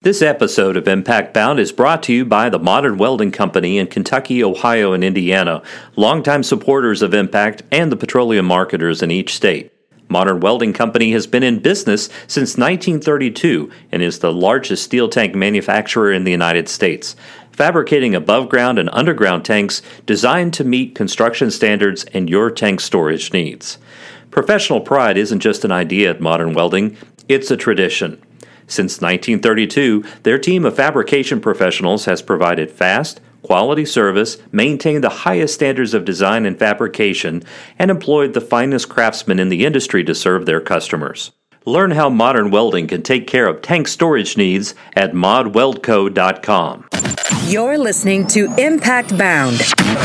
This episode of Impact Bound is brought to you by the Modern Welding Company in Kentucky, Ohio, and Indiana, longtime supporters of Impact and the petroleum marketers in each state. Modern Welding Company has been in business since 1932 and is the largest steel tank manufacturer in the United States, fabricating above-ground and underground tanks designed to meet construction standards and your tank storage needs. Professional pride isn't just an idea at Modern Welding, it's a tradition. Since 1932, their team of fabrication professionals has provided fast, quality service, maintained the highest standards of design and fabrication, and employed the finest craftsmen in the industry to serve their customers. Learn how Modern Welding can take care of tank storage needs at modweldco.com. You're listening to Impact Bound.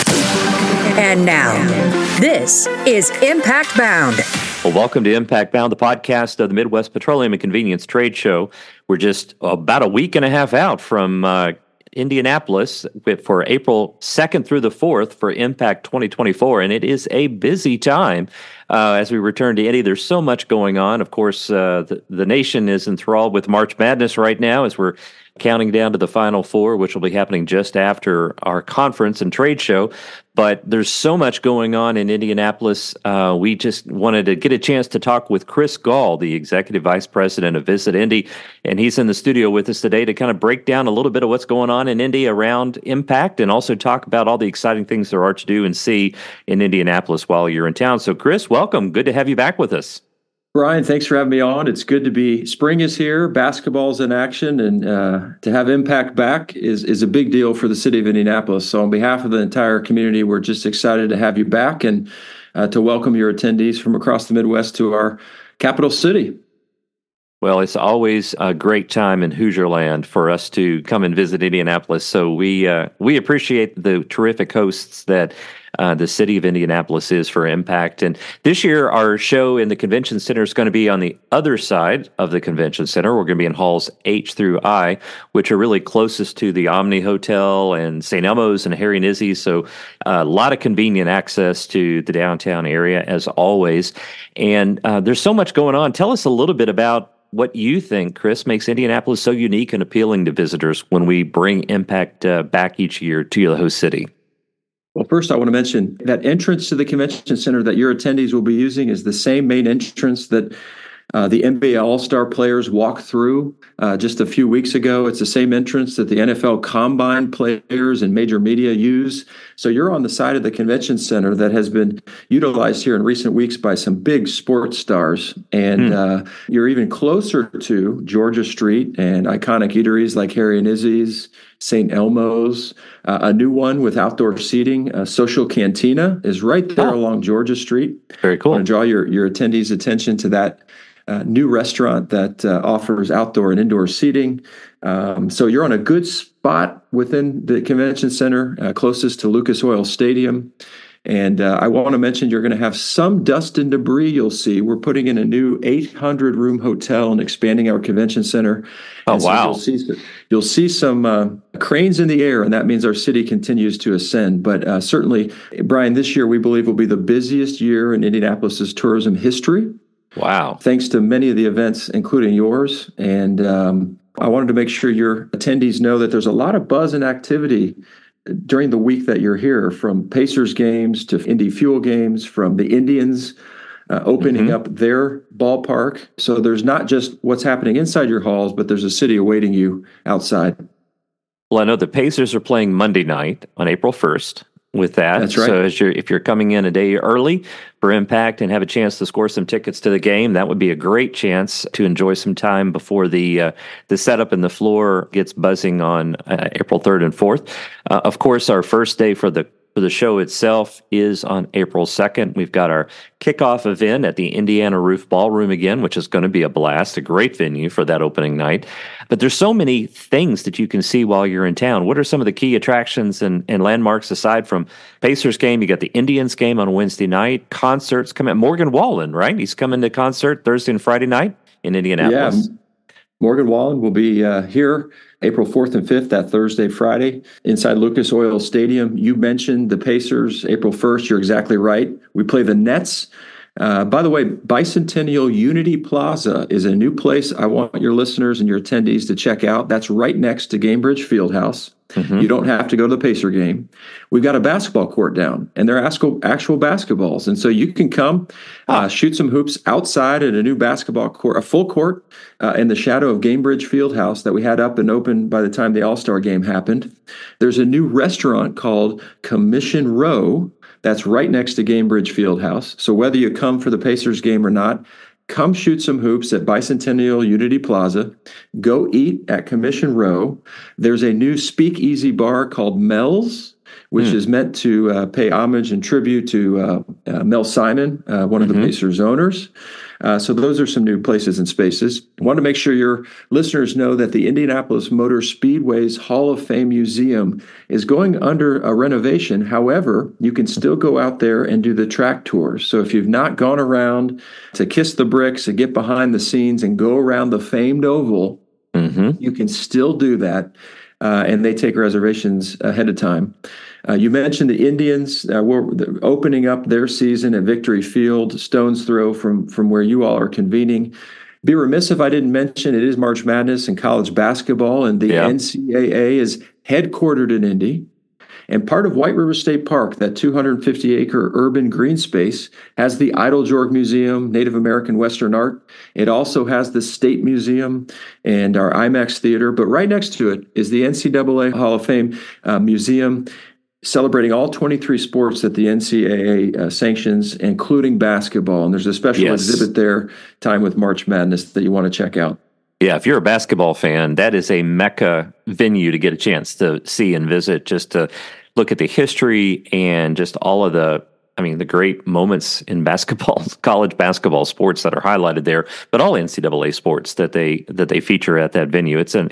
And now, this is Impact Bound. Well, welcome to Impact Bound, the podcast of the Midwest Petroleum and Convenience Trade Show. We're just about a week and a half out from Indianapolis for April 2nd through the 4th for Impact 2024, and it is a busy time as we return to Indy. There's so much going on. Of course, the nation is enthralled with March Madness right now as we're counting down to the Final Four, which will be happening just after our conference and trade show. But there's so much going on in Indianapolis. We just wanted to get a chance to talk with Chris Gall, the Executive Vice President of Visit Indy, and he's in the studio with us today to kind of break down a little bit of what's going on in Indy around Impact and also talk about all the exciting things there are to do and see in Indianapolis while you're in town. So, Chris, welcome. Good to have you back with us. Brian, thanks for having me on. It's good to be. Spring is here, basketball's in action, and to have Impact back is a big deal for the city of Indianapolis. So on behalf of the entire community, we're just excited to have you back and to welcome your attendees from across the Midwest to our capital city. Well, it's always a great time in Hoosier Land for us to come and visit Indianapolis. So we appreciate the terrific hosts that the city of Indianapolis is for Impact. And this year, our show in the Convention Center is going to be on the other side of the Convention Center. We're going to be in halls H through I, which are really closest to the Omni Hotel and St. Elmo's and Harry Nizzi's. So a lot of convenient access to the downtown area, as always. And there's so much going on. Tell us a little bit about what you think, Chris, makes Indianapolis so unique and appealing to visitors when we bring Impact back each year to the host city. Well, first, I want to mention that entrance to the convention center that your attendees will be using is the same main entrance that the NBA All-Star players walked through just a few weeks ago. It's the same entrance that the NFL Combine players and major media use. So you're on the side of the convention center that has been utilized here in recent weeks by some big sports stars. And you're even closer to Georgia Street and iconic eateries like Harry Nizzi's, St. Elmo's, a new one with outdoor seating. Social Cantina is right there along Georgia Street. Very cool. I want to draw your attendees' attention to that new restaurant that offers outdoor and indoor seating. So you're on a good spot within the convention center, closest to Lucas Oil Stadium. And I want to mention you're going to have some dust and debris you'll see. We're putting in a new 800-room hotel and expanding our convention center. Oh, and so wow. You'll see some cranes in the air, and that means our city continues to ascend. But certainly, Brian, this year we believe will be the busiest year in Indianapolis's tourism history. Wow. Thanks to many of the events, including yours. And I wanted to make sure your attendees know that there's a lot of buzz and activity during the week that you're here, from Pacers games to Indy Fuel games, from the Indians opening up their ballpark. So there's not just what's happening inside your halls, but there's a city awaiting you outside. Well, I know the Pacers are playing Monday night on April 1st. With that, that's right. So if you're coming in a day early for Impact and have a chance to score some tickets to the game, that would be a great chance to enjoy some time before the setup and the floor gets buzzing on April 3rd and 4th. Of course, our first day for the show itself is on April 2nd. We've got our kickoff event at the Indiana Roof Ballroom again, which is going to be a blast, a great venue for that opening night. But there's so many things that you can see while you're in town. What are some of the key attractions and landmarks aside from Pacers game? You got the Indians game on Wednesday night, concerts coming. Morgan Wallen, right? He's coming to concert Thursday and Friday night in Indianapolis. Yeah. Morgan Wallen will be here April 4th and 5th, that Thursday, Friday, inside Lucas Oil Stadium. You mentioned the Pacers, April 1st. You're exactly right. We play the Nets By the way, Bicentennial Unity Plaza is a new place I want your listeners and your attendees to check out. That's right next to Gainbridge Fieldhouse. You don't have to go to the Pacer game. We've got a basketball court down, and they're actual basketballs. And so you can come shoot some hoops outside at a new basketball court, a full court in the shadow of Gainbridge Fieldhouse that we had up and open by the time the All-Star game happened. There's a new restaurant called Commission Row that's right next to Gainbridge Fieldhouse. So whether you come for the Pacers game or not, come shoot some hoops at Bicentennial Unity Plaza. Go eat at Commission Row. There's a new speakeasy bar called Mel's, which is meant to pay homage and tribute to Mel Simon, one of the Pacers owners. So those are some new places and spaces. I want to make sure your listeners know that the Indianapolis Motor Speedway's Hall of Fame Museum is going under a renovation. However, you can still go out there and do the track tours. So if you've not gone around to kiss the bricks and get behind the scenes and go around the famed oval, you can still do that. And they take reservations ahead of time. You mentioned the Indians were opening up their season at Victory Field, stone's throw from where you all are convening. Be remiss if I didn't mention it is March Madness and college basketball, and the NCAA is headquartered in Indy. And part of White River State Park, that 250-acre urban green space, has the Eiteljorg Museum, Native American Western Art. It also has the State Museum and our IMAX Theater. But right next to it is the NCAA Hall of Fame Museum, celebrating all 23 sports that the NCAA sanctions, including basketball. And there's a special exhibit there, Time with March Madness, that you want to check out. Yeah, if you're a basketball fan, that is a mecca venue to get a chance to see and visit, just to look at the history and just all of the great moments in basketball, college basketball sports that are highlighted there, but all NCAA sports that they feature at that venue. It's an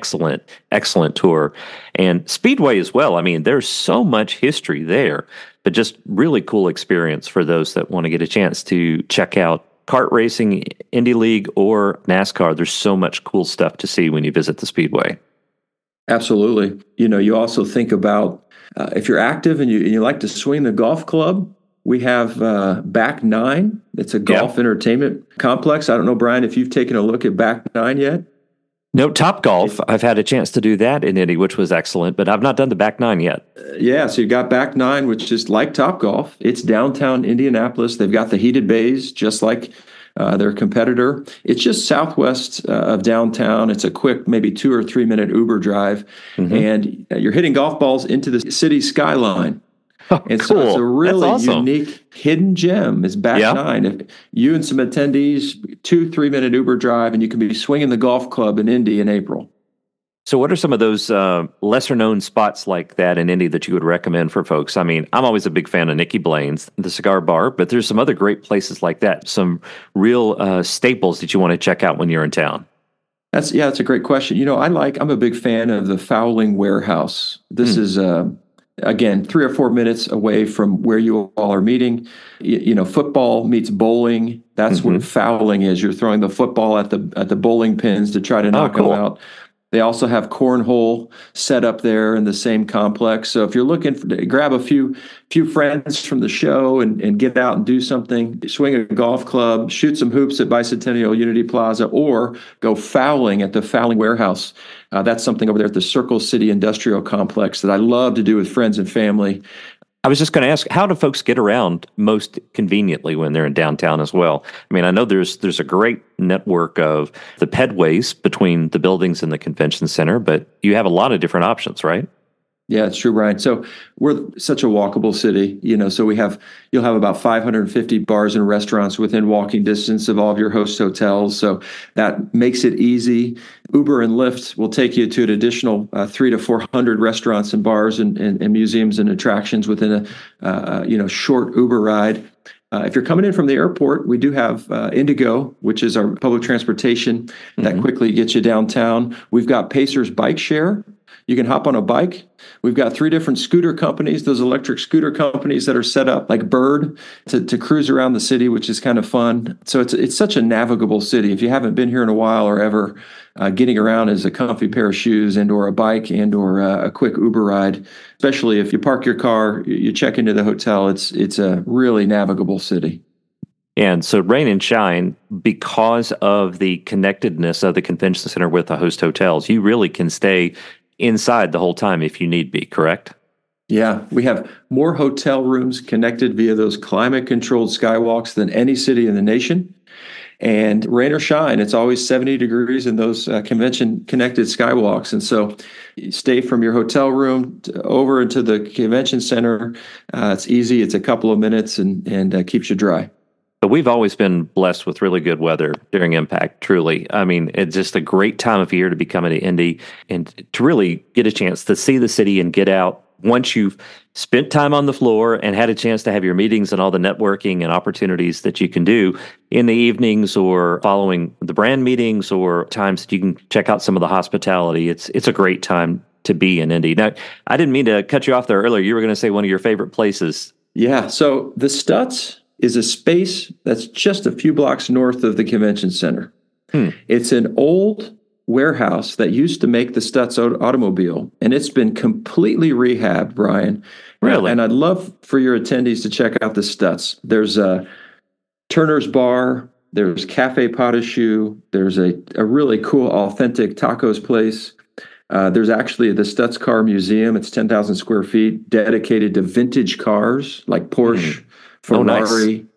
excellent tour. And Speedway as well. I mean, there's so much history there, but just really cool experience for those that want to get a chance to check out kart racing, Indy League, or NASCAR. There's so much cool stuff to see when you visit the Speedway. Absolutely. You also think about if you're active and you like to swing the golf club, we have Back Nine. It's a golf entertainment complex. I don't know, Brian, if you've taken a look at Back Nine yet. No, Top Golf. I've had a chance to do that in Indy, which was excellent, but I've not done the Back Nine yet. So you've got Back Nine, which is like Top Golf. It's downtown Indianapolis. They've got the heated bays, just like their competitor. It's just southwest of downtown. It's a quick, maybe 2 or 3 minute Uber drive, and you're hitting golf balls into the city skyline. And so it's a really unique hidden gem is Back Nine. If you and some attendees, 2-3 minute Uber drive, and you can be swinging the golf club in Indy in April. So what are some of those lesser known spots like that in Indy that you would recommend for folks? I mean, I'm always a big fan of Nicky Blaine's, the cigar bar, but there's some other great places like that, some real staples that you want to check out when you're in town. That's a great question. I'm a big fan of the Fowling Warehouse. This is again, 3 or 4 minutes away from where you all are meeting. Football meets bowling. That's what fouling is. You're throwing the football at the bowling pins to try to knock them out. They also have cornhole set up there in the same complex. So if you're looking to grab a few friends from the show and get out and do something, swing a golf club, shoot some hoops at Bicentennial Unity Plaza, or go fouling at the Fowling Warehouse. That's something over there at the Circle City Industrial Complex that I love to do with friends and family. I was just going to ask, how do folks get around most conveniently when they're in downtown as well? I mean, I know there's a great network of the pedways between the buildings and the convention center, but you have a lot of different options, right? Yeah, it's true, Brian. So we're such a walkable city, so you'll have about 550 bars and restaurants within walking distance of all of your host hotels. So that makes it easy. Uber and Lyft will take you to an additional 300 to 400 restaurants and bars and museums and attractions within a short Uber ride. If you're coming in from the airport, we do have Indigo, which is our public transportation that quickly gets you downtown. We've got Pacers Bike Share. You can hop on a bike. We've got 3 different scooter companies, those electric scooter companies that are set up like Bird to cruise around the city, which is kind of fun. So it's such a navigable city. If you haven't been here in a while or ever, getting around is a comfy pair of shoes and or a bike and or a quick Uber ride, especially if you park your car, you check into the hotel. It's a really navigable city. And so rain and shine, because of the connectedness of the convention center with the host hotels, you really can stay inside the whole time if you need be, correct? Yeah, we have more hotel rooms connected via those climate-controlled skywalks than any city in the nation. And rain or shine, it's always 70 degrees in those convention-connected skywalks. And so you stay from your hotel room over into the convention center. It's easy. It's a couple of minutes and keeps you dry. But we've always been blessed with really good weather during Impact, truly. I mean, it's just a great time of year to be coming to Indy and to really get a chance to see the city and get out. Once you've spent time on the floor and had a chance to have your meetings and all the networking and opportunities that you can do in the evenings or following the brand meetings or times that you can check out some of the hospitality, it's a great time to be in Indy. Now, I didn't mean to cut you off there earlier. You were going to say one of your favorite places. Yeah, so the Stutz is a space that's just a few blocks north of the convention center. It's an old warehouse that used to make the Stutz automobile, and it's been completely rehabbed, Brian. Really? And I'd love for your attendees to check out the Stutz. There's a Turner's Bar, there's Cafe Pas de Choux, there's a really cool, authentic tacos place. There's actually the Stutz Car Museum. It's 10,000 square feet, dedicated to vintage cars like Porsche, Ferrari. Nice.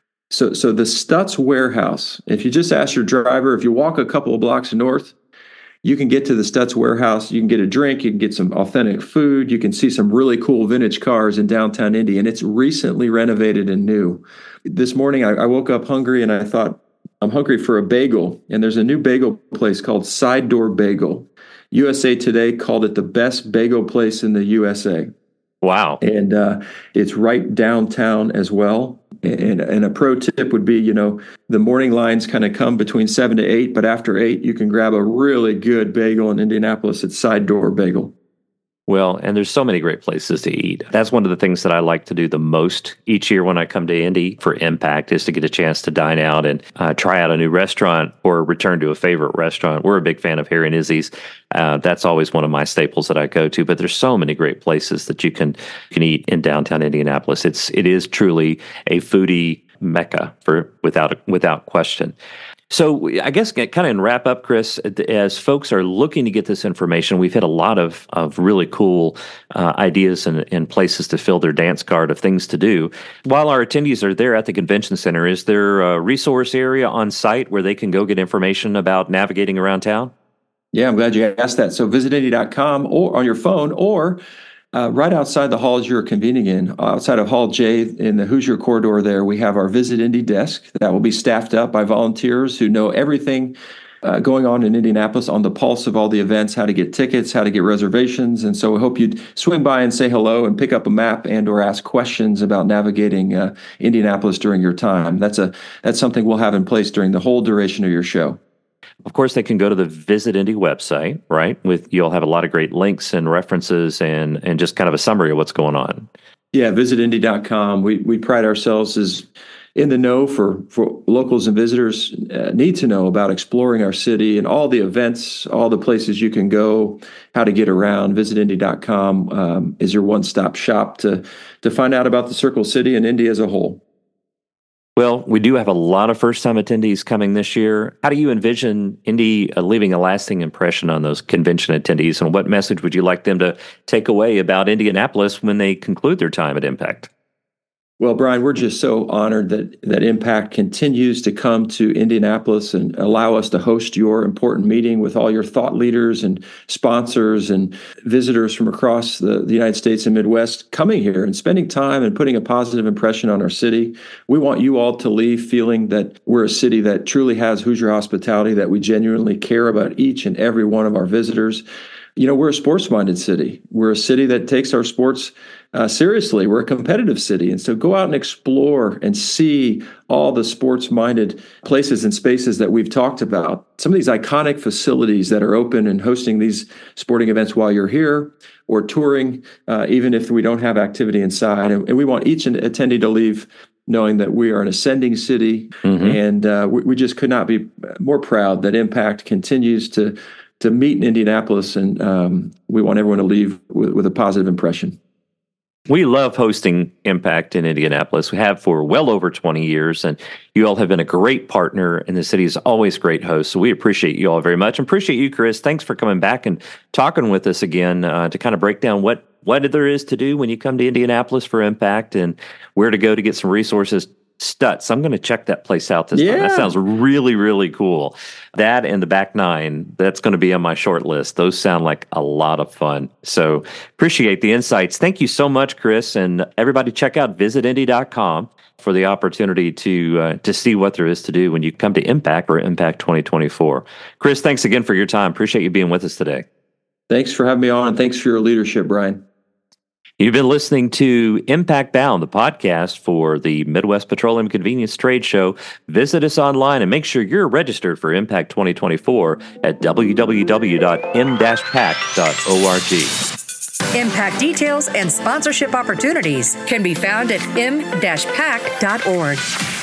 So the Stutz warehouse, if you just ask your driver, if you walk a couple of blocks north, you can get to the Stutz warehouse. You can get a drink. You can get some authentic food. You can see some really cool vintage cars in downtown Indy, and it's recently renovated and new. This morning, I woke up hungry, and I thought, I'm hungry for a bagel. And there's a new bagel place called Side Door Bagel. USA Today called it the best bagel place in the USA. Wow. And it's right downtown as well. And a pro tip would be, the morning lines kind of come between 7 to 8, but after 8, you can grab a really good bagel in Indianapolis at Side Door Bagel. Well, and there's so many great places to eat. That's one of the things that I like to do the most each year when I come to Indy for Impact is to get a chance to dine out and try out a new restaurant or return to a favorite restaurant. We're a big fan of Harry and Izzy's. That's always one of my staples that I go to. But there's so many great places that you can eat in downtown Indianapolis. It is truly a foodie mecca without question. So I guess kind of in wrap up, Chris, as folks are looking to get this information, we've hit a lot of really cool ideas and places to fill their dance card of things to do. While our attendees are there at the convention center, is there a resource area on site where they can go get information about navigating around town? Yeah, I'm glad you asked that. So visitindy.com or on your phone or right outside the halls you're convening in, outside of Hall J in the Hoosier corridor there, we have our Visit Indy desk that will be staffed up by volunteers who know everything going on in Indianapolis, on the pulse of all the events, how to get tickets, how to get reservations. And so we hope you'd swing by and say hello and pick up a map and or ask questions about navigating Indianapolis during your time. That's something we'll have in place during the whole duration of your show. Of course, they can go to the Visit Indy website, right? You'll have a lot of great links and references and just kind of a summary of what's going on. Yeah, visitindy.com. We pride ourselves as in the know for locals and visitors need to know about exploring our city and all the events, all the places you can go, how to get around. Visitindy.com is your one-stop shop to find out about the Circle City and Indy as a whole. Well, we do have a lot of first-time attendees coming this year. How do you envision Indy leaving a lasting impression on those convention attendees, and what message would you like them to take away about Indianapolis when they conclude their time at Impact? Well, Brian, we're just so honored that Impact continues to come to Indianapolis and allow us to host your important meeting with all your thought leaders and sponsors and visitors from across the United States and Midwest coming here and spending time and putting a positive impression on our city. We want you all to leave feeling that we're a city that truly has Hoosier hospitality, that we genuinely care about each and every one of our visitors. We're a sports-minded city. We're a city that takes our sports seriously. We're a competitive city. And so go out and explore and see all the sports-minded places and spaces that we've talked about. Some of these iconic facilities that are open and hosting these sporting events while you're here or touring, even if we don't have activity inside. And we want each attendee to leave knowing that we are an ascending city. Mm-hmm. And we just could not be more proud that Impact continues to meet in Indianapolis, and we want everyone to leave with a positive impression. We love hosting Impact in Indianapolis. We have for well over 20 years, and you all have been a great partner, and the city is always great host. So we appreciate you all very much. And appreciate you, Chris. Thanks for coming back and talking with us again to kind of break down what there is to do when you come to Indianapolis for Impact and where to go to get some resources. Stutz. I'm going to check that place out this time. That sounds really, really cool. That and the Back Nine, that's going to be on my short list. Those sound like a lot of fun. So appreciate the insights. Thank you so much, Chris. And everybody check out visitindy.com for the opportunity to see what there is to do when you come to Impact or Impact 2024. Chris, thanks again for your time. Appreciate you being with us today. Thanks for having me on, and thanks for your leadership, Brian. You've been listening to Impact Bound, the podcast for the Midwest Petroleum Convenience Trade Show. Visit us online and make sure you're registered for Impact 2024 at www.m-pac.org. Impact details and sponsorship opportunities can be found at m-pac.org.